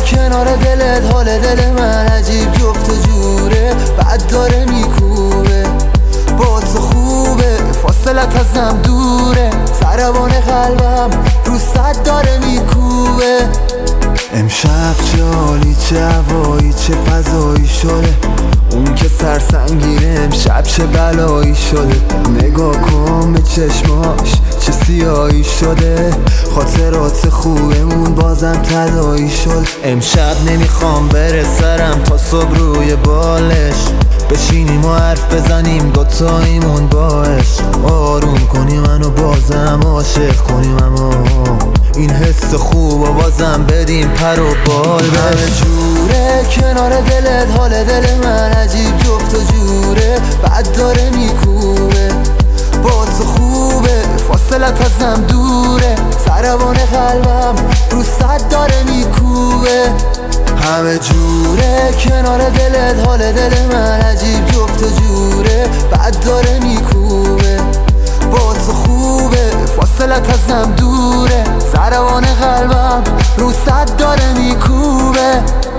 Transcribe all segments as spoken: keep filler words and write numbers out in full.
کنار دلت، حال دل من عجیب جفت و جوره، بعد داره میکوبه با تو خوبه، فاصلت ازم دوره، سربان قلبم رو صد داره میکوبه. امشب چه حالی، چه هوایی، چه فضایی شده، اون که سرسنگینه امشب چه بلایی شده. نگاه کن به چشماش چه سیاهی شده، خاطرات خوبمون بازم تداعی شد. امشب نمیخوام بره سرم تا صبح روی بالش، بشینیم و حرف بزنیم دوتاییمون باش، آروم کنی منو بازم عاشق کنیم، اما این حس خوب و بازم بدیم پر و بال. همه جوره کنار دلت، حال دل من عجیب جفت و جوره، بعد داره میکوبه با تو خوبه، فاصلت ازم دوره، سربان قلبم رو صد داره میکوبه. همه جوره کنار دلت، حال دل من عجیب جفت و جوره، بعد داره میکوبه با تو خوبه، فاصلت ازم دوره، سربان قلبم رو صد داره میکوبه.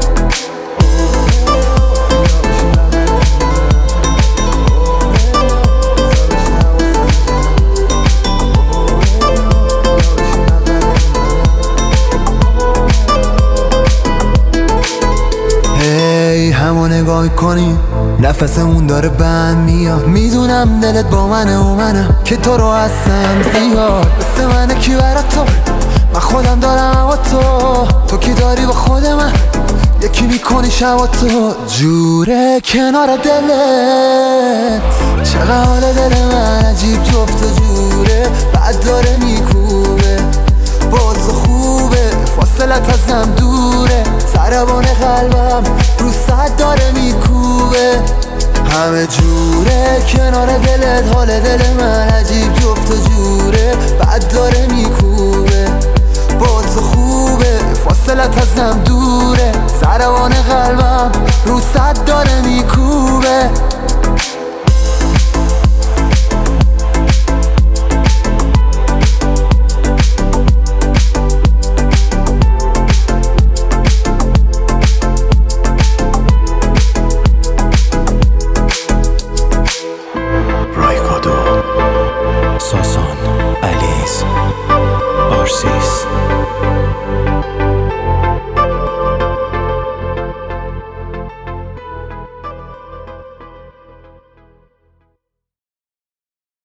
همو نگاه میکنی نفسمون داره بند میاد، میدونم دلت با منه و منم که تو رو هستم زیاد، مثل منه کی برات تو، من خودم دارم با تو، تو کی داری با خود من، یکی میکنی شبا تو. جوره کنار دلت، چقدر حال دل من عجیب جفت و جوره، بعد داره میکوبه با تو خوبه، فاصلت ازم دوره، سربان قلبم رو صد داره میکوبه. همه جوره کنار دلت، حال دل من عجیب جفت و جوره، بعد داره میکوبه با تو خوبه، فاصلت ازم دوره، سربان قلبم رو صد داره میکوبه. ساسان، علیز، آرسیس